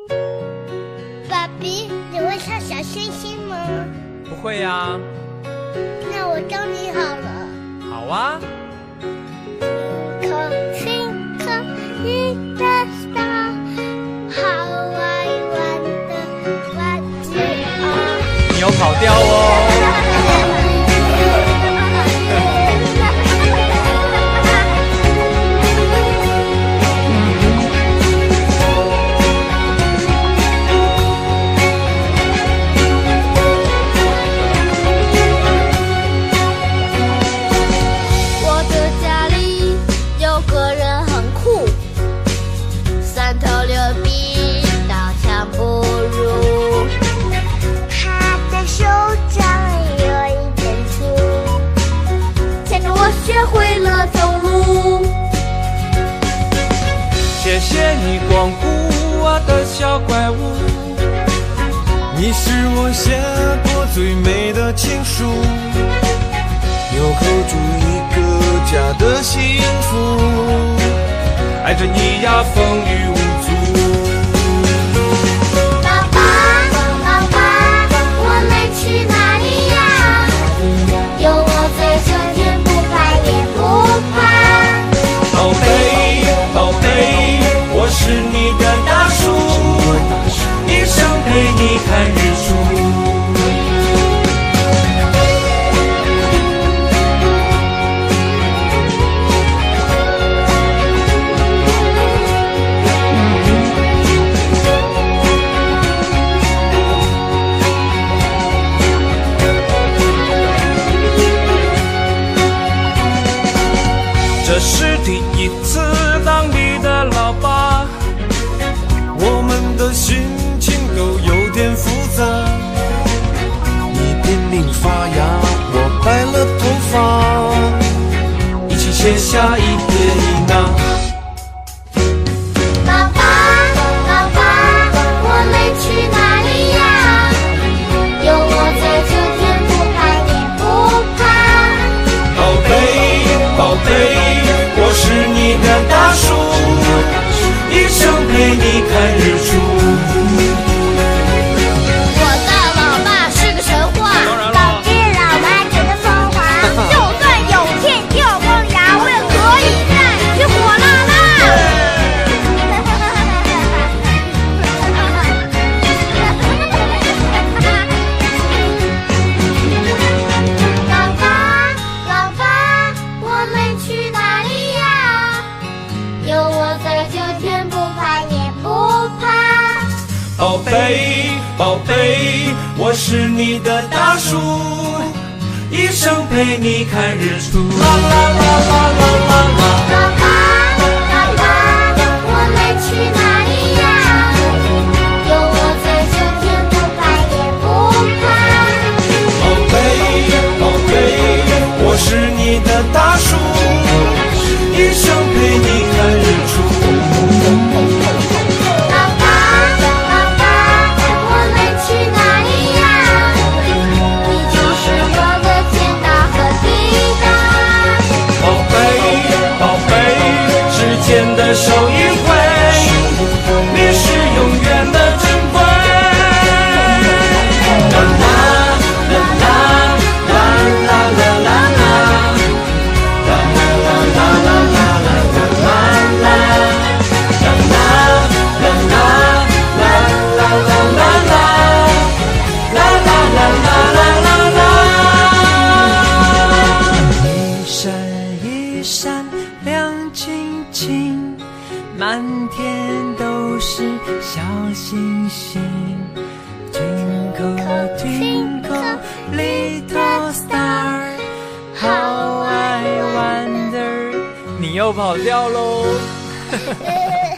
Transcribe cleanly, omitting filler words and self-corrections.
爸比，你会唱小星星吗？ 不会呀。 那我教你好了。 好啊。 Twinkle, little star, how I wonder what you are。 你有跑调哦。 谢谢你光顾我的小怪物， 你是我写过最美的情书，纽扣住一个家的幸福， 爱着你呀风雨无阻。 爸爸，爸爸，我们去哪里呀？有我在这天不怕也不怕。 宝贝，宝贝，我是你的大树，一生陪你看日出。这是第一次当你的老爸， 我们的心情都有点复杂。你拼命发芽，我白了头发， 一起写下一撇一捺。 爸爸，爸爸，我们去哪里呀？有我在这天不怕也不怕。 宝贝，宝贝，我是你的大树，一生陪你看日出。 我的老爸是个神话， 导致老妈觉得风华。就算有天掉光牙，我也可以再去火辣辣。老爸，老爸，我们去哪里呀？有我在这天不怕也不怕。 宝贝，宝贝，我是你的大树，一生陪你看日出。啦啦啦啦啦啦啦。 爸爸，爸爸，我们去哪里呀？有我在这天不怕也不怕。 宝贝，宝贝，我是你的大树，一生陪你看日出。 爸爸，爸爸，我们去哪里呀？你就是我的天大和地大。 宝贝，宝贝，时间的手一挥，你是永远的珍贵。啦啦啦啦啦啦啦啦啦，啦啦啦啦啦啦啦啦啦，啦啦啦啦啦啦啦啦啦，啦啦啦啦啦啦。 一闪一闪亮晶晶，满天都是小星星。Twinkle twinkle little star, how I wonder。 你又跑调喽。